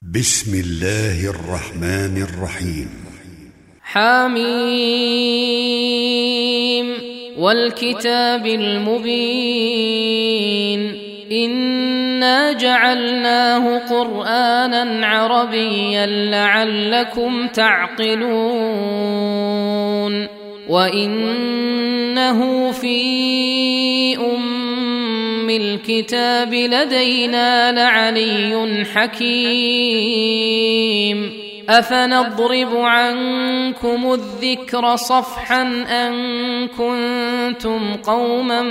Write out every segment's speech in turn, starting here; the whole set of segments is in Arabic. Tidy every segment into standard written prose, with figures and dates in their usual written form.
بسم الله الرحمن الرحيم. حميم والكتاب المبين إنا جعلناه قرآنا عربيا لعلكم تعقلون وإنه في الكتاب لدينا لعلي حكيم أفنضرب عنكم الذكر صفحا أن كنتم قوما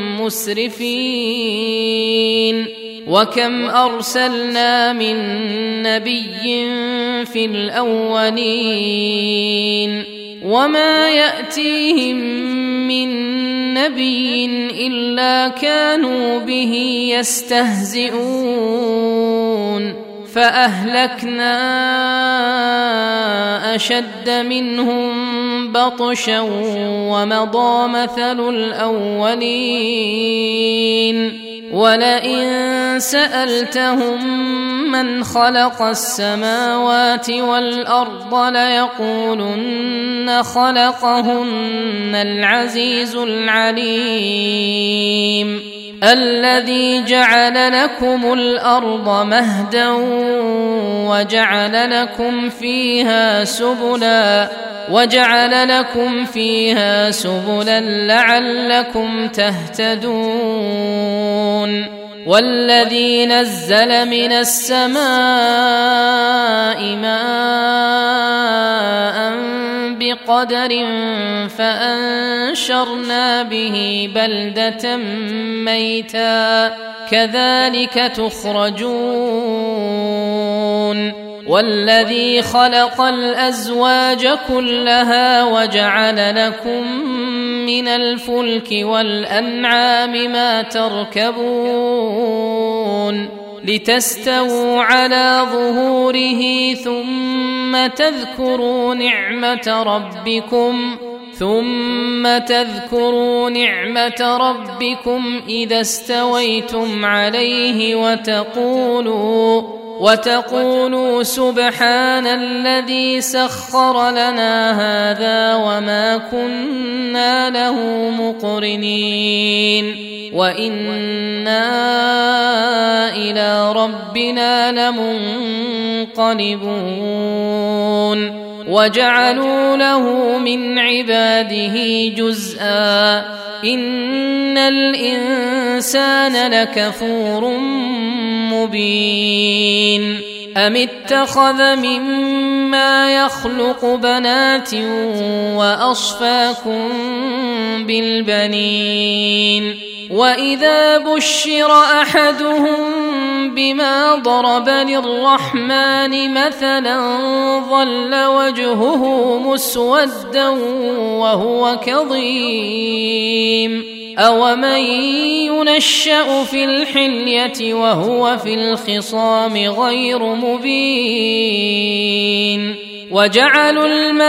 مسرفين وكم أرسلنا من نبي في الأولين وما يأتيهم من نبي إلا كانوا به يستهزئون فأهلكنا أشد منهم بطشا ومضى مثل الأولين ولئن سألتهم من خلق السماوات والأرض ليقولن خلقهن العزيز العليم الذي جعل لكم الأرض مهدا وجعل لكم فيها سبلا لعلكم تهتدون والذي نزل من السماء ماء بقدر فأنشرنا به بلدة ميتا كذلك تخرجون والذي خلق الأزواج كلها وجعل لكم من الفلك والأنعام ما تركبون لتستووا على ظهوره ثم تذكروا نعمة ربكم إذا استويتم عليه وتقولوا سبحان الذي سخر لنا هذا وما كنا له مقرنين وإنا إلى ربنا لمنقلبون وجعلوا له من عباده جزءا إن الإنسان لكفور مبين أم اتخذ مما يخلق بنات وأصفاكم بالبنين وإذا بشر أحدهم بما ضرب للرحمن مثلا ظل وجهه مسودا وهو كظيم أومن ينشأ في الحلية وهو في الخصام غير مبين وجعلوا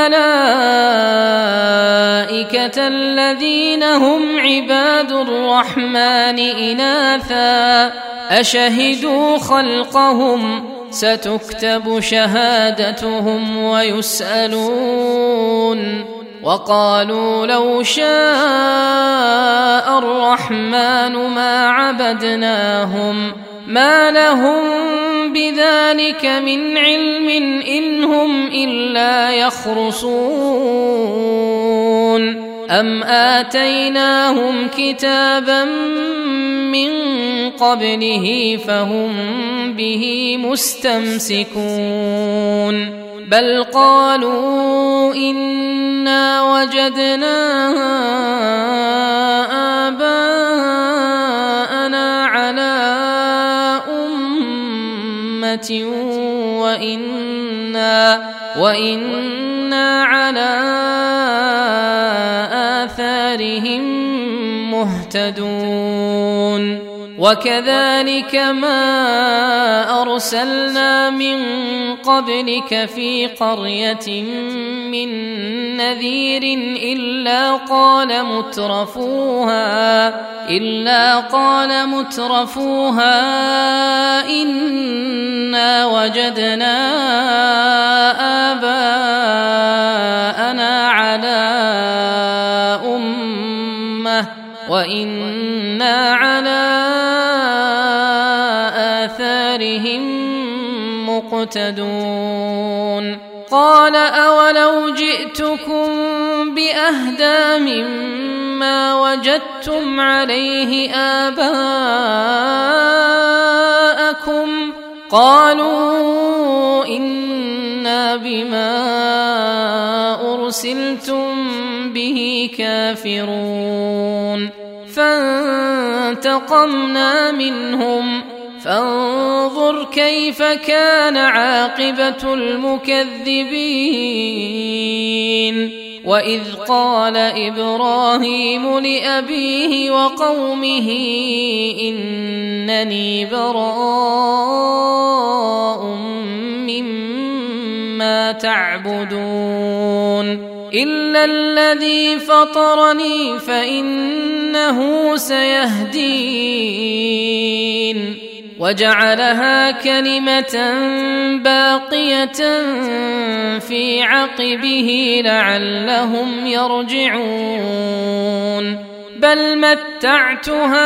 الملائكة الذين هم عباد الرحمن إناثا أشهدوا خلقهم ستكتب شهادتهم ويسألون وقالوا لو شاء الرحمن ما عبدناهم ما لهم بذلك من علم إن هم إلا يخرصون أم آتيناهم كتابا من قبله فهم به مستمسكون بل قالوا إنا وجدنا آباءنا على أمة وإنا على آثارهم مهتدون وكذلك ما أرسلنا من قبلك في قرية من نذير إلا قال مترفوها إنا وجدنا آباءنا على أمة وإنا على آثارهم مقتدون قال أولو جئتكم بأهدى مما وجدتم عليه آباءكم قالوا إنا بما أرسلتم به كافرون فانتقمنا منهم فانظر كيف كان عاقبة المكذبين وإذ قال إبراهيم لأبيه وقومه إنني براء مما تعبدون إلا الذي فطرني فإنه سيهدين وجعلها كلمة باقية في عقبه لعلهم يرجعون بل متعت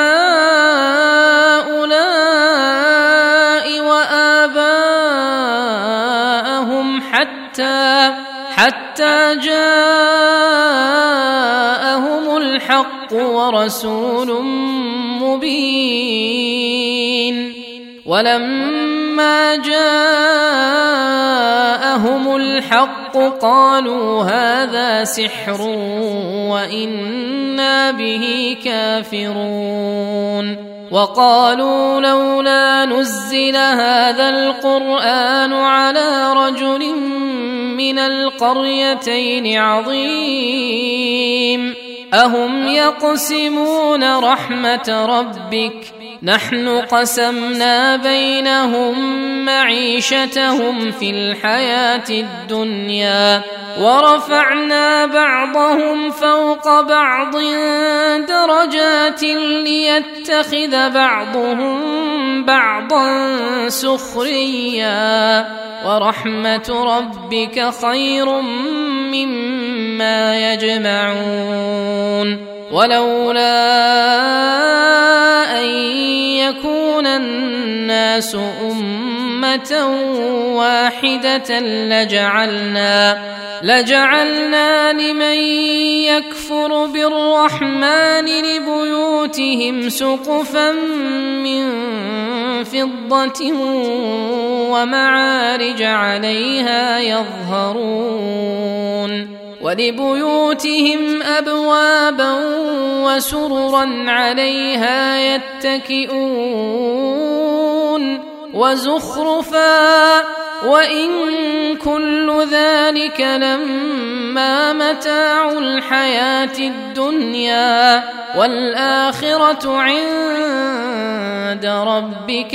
هؤلاء وآباءهم حتى جاءهم الحق ورسول مبين ولما جاءهم الحق قالوا هذا سحر وإنا به كافرون وقالوا لولا نزل هذا القرآن على رجل من القريتين عظيم أهم يقسمون رحمة ربك نحن قسمنا بينهم معيشتهم في الحياة الدنيا ورفعنا بعضهم فوق بعض درجات ليتخذ بعضهم بعضا سخريا ورحمة ربك خير مما يجمعون ولولا أن يكون الناس أمة واحدة لجعلنا لمن يكفر بالرحمن لبيوتهم سقفا من فضة ومعارج عليها يظهرون ولبيوتهم أبوابا وسررا عليها يتكئون وزخرفا وإن كل ذلك لما متاع الحياة الدنيا والآخرة عند ربك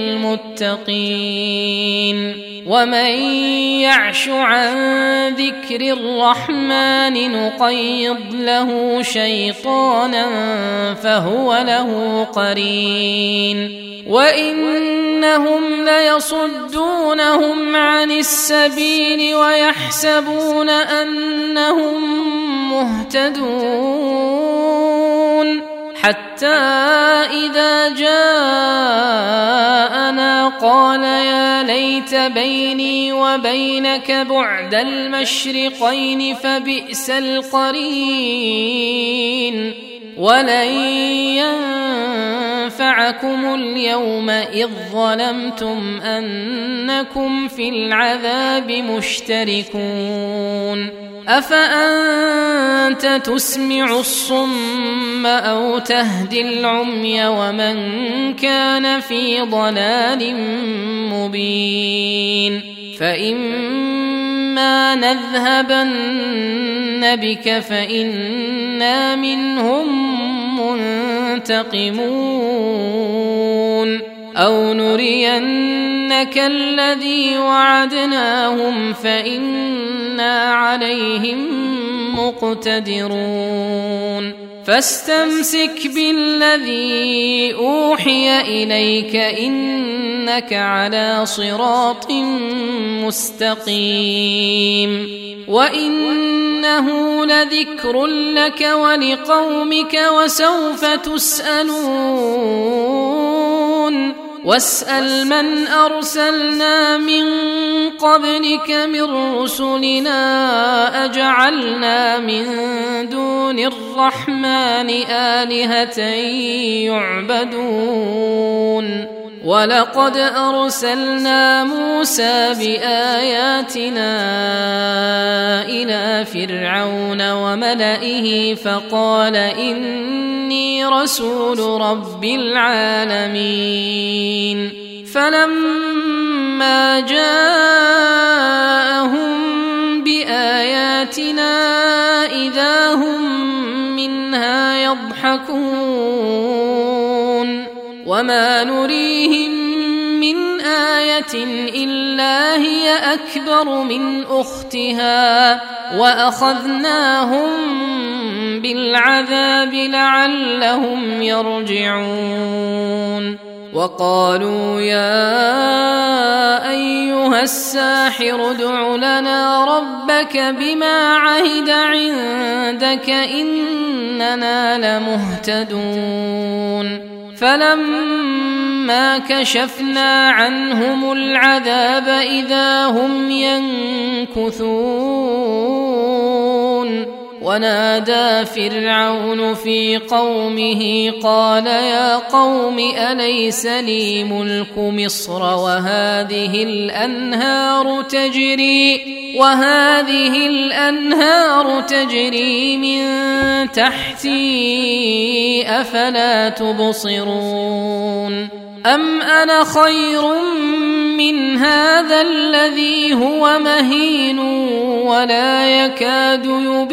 للمتقين ومن يعش عن ذكر الرحمن نقيض له شيطانا فهو له قرين وإنهم ليصدونهم عن السبيل ويحسبون أنهم مهتدون حتى إذا جاءنا قال يا ليت بيني وبينك بعد المشرقين فبئس القرين ولن ينفعكم اليوم إذ ظلمتم أنكم في العذاب مشتركون أفأنت تسمع الصم أو تهدي العمي ومن كان في ضلال مبين فإما نذهبن بك فإنا منهم منتقمون أو نرينك الذي وعدناهم فإنا عليهم مقتدرون فاستمسك بالذي أوحي إليك إنك على صراط مستقيم وإنه لذكر لك ولقومك وسوف تسألون واسأل من أرسلنا من قبلك من رسلنا أجعلنا من دون الرحمن آلهة يعبدون ولقد أرسلنا موسى بآياتنا إلى فرعون وملئه فقال إني رسول رب العالمين فلما جاءهم بآياتنا إذا هم منها يضحكون وما نريهم من آية إلا هي أكبر من أختها وأخذناهم بالعذاب لعلهم يرجعون وقالوا يا أيها الساحر ادع لنا ربك بما عهد عندك إننا لمهتدون فلما كشفنا عنهم العذاب إذا هم ينكثون ونادى فرعون في قومه قال يا قوم أليس لي ملك مصر وهذه الأنهار تجري من تحتي أفلا تبصرون أم أنا خير من هذا الذي هو مهين ولا يكاد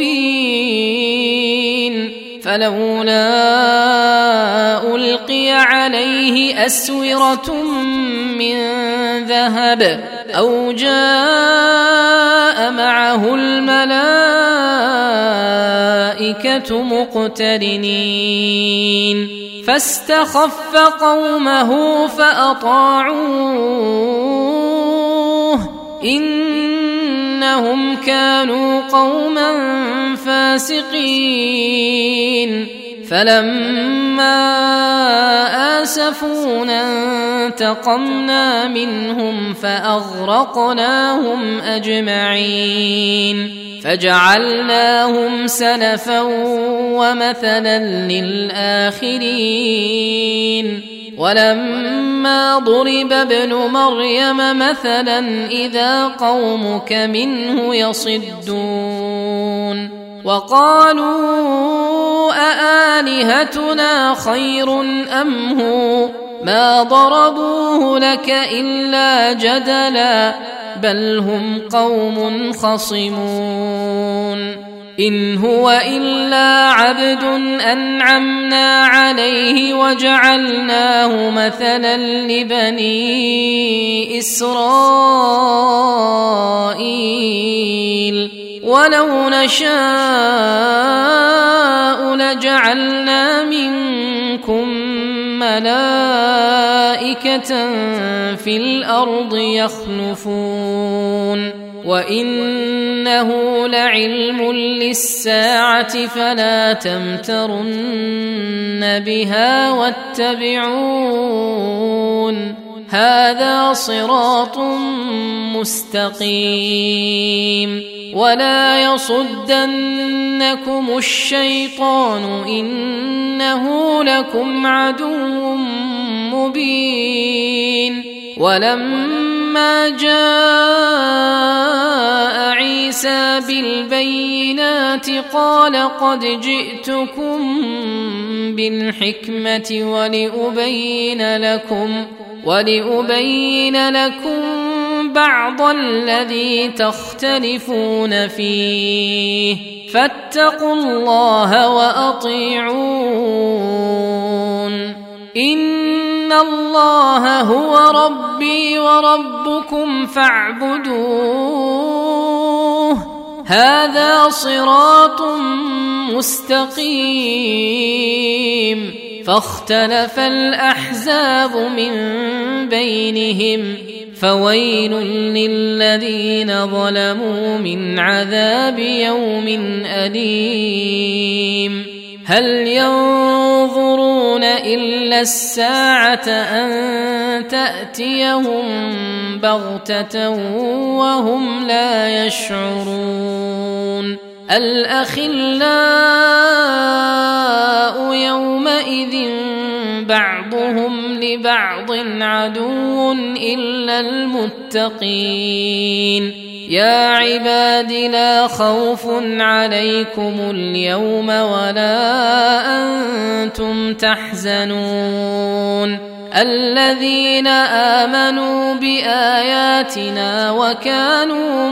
يبين فلولا ألقي عليه أسورة من ذهب أو جاء معه الملائكة مقترنين فاستخف قومه فأطاعوه إنهم كانوا قوما فاسقين فلما آسفونا انتقمنا منهم فأغرقناهم أجمعين فجعلناهم سلفا ومثلا للآخرين ولما ضرب ابن مريم مثلا إذا قومك منه يصدون وقالوا أآلهتنا خير أم هو ما ضربوه لك إلا جدلا بل هم قوم خصمون إن هو إلا عبد أنعمنا عليه وجعلناه مثلا لبني إسرائيل ولو نشاء لجعلنا منكم ملائكة في الأرض يخلفون وإنه لعلم للساعة فلا تمترن بها واتبعون هذا صراط مستقيم ولا يصدنكم الشيطان إنه لكم عدو مبين ولما جاء عيسى بالبينات قال قد جئتكم بالحكمة ولأبين لكم بعض الذي تختلفون فيه فاتقوا الله وأطيعون إن الله هو ربي وربكم فاعبدوه هذا صراط مستقيم فاختلف الأحزاب من بينهم فويل للذين ظلموا من عذاب يوم أليم هل ينظرون إلا الساعة أن تأتيهم بغتة وهم لا يشعرون الأخلاء يومئذ بعضهم لبعض عدو إلا المتقين يا عباد لا خوف عليكم اليوم ولا أنتم تحزنون الذين آمنوا بآياتنا وكانوا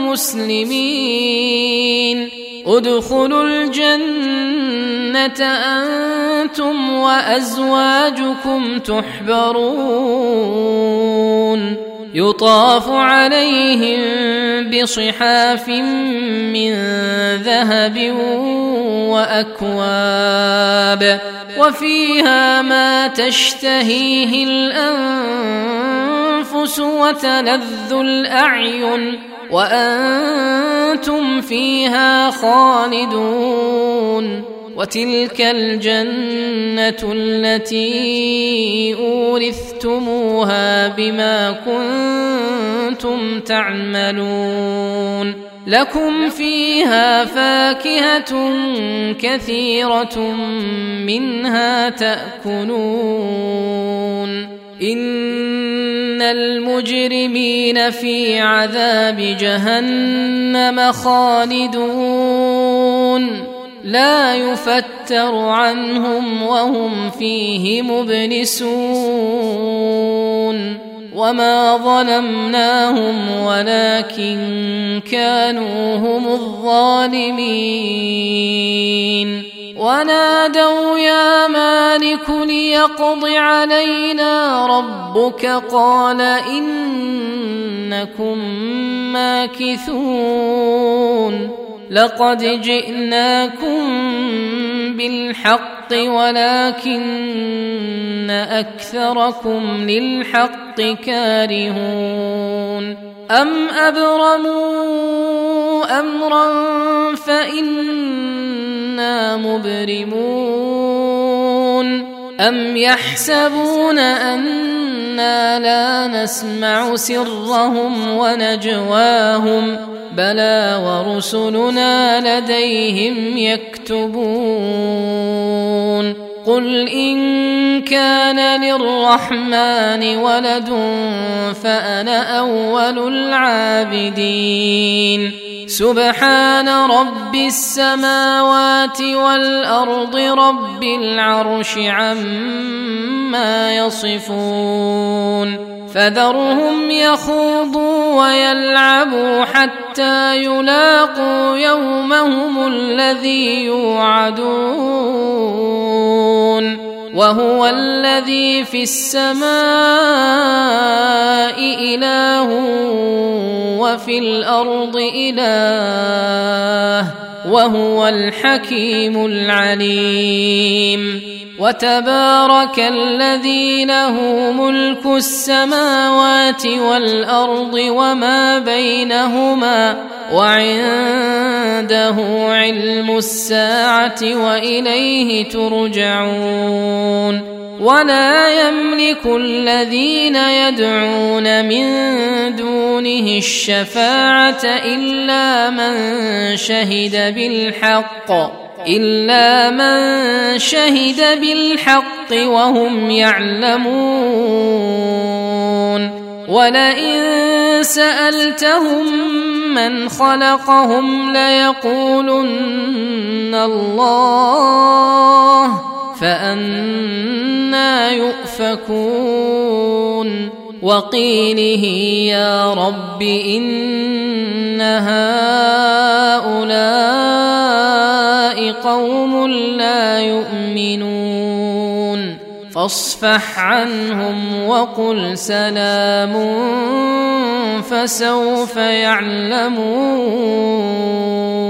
مسلمين ادخلوا الجنة أنتم وأزواجكم تحبرون يطاف عليهم بصحاف من ذهب وأكواب وفيها ما تشتهيه الأنفس وتلذ الأعين وأنتم فيها خالدون وتلك الجنة التي أورثتموها بما كنتم تعملون لكم فيها فاكهة كثيرة منها تأكلون إن المجرمين في عذاب جهنم خالدون لا يفتر عنهم وهم فيه مبلسون وما ظلمناهم ولكن كانوا هم الظالمين ونادوا يا مالك ليقض علينا ربك قال إنكم ماكثون لقد جئناكم بالحق ولكن أكثركم للحق كارهون أم أبرموا أمرا فإنا مبرمون أم يحسبون أنا لا نسمع سرهم ونجواهم بلى ورسلنا لديهم يكتبون قل إن كان للرحمن ولد فأنا أول العابدين سبحان رب السماوات والأرض رب العرش عما يصفون فذرهم يخوضوا ويلعبوا حتى يلاقوا يومهم الذي يوعدون وهو الذي في السماء إله وفي الأرض إله وهو الحكيم العليم وتبارك الذي له ملك السماوات والأرض وما بينهما وعنده علم الساعة وإليه ترجعون ولا يملك الذين يدعون من دونه الشفاعة إلا من شهد بالحق وهم يعلمون ولئن سألتهم من خلقهم ليقولن الله فأنى يؤفكون وقيله يا رب إن هؤلاء قوم لا يؤمنون فاصفح عنهم وقل سلام فسوف يعلمون.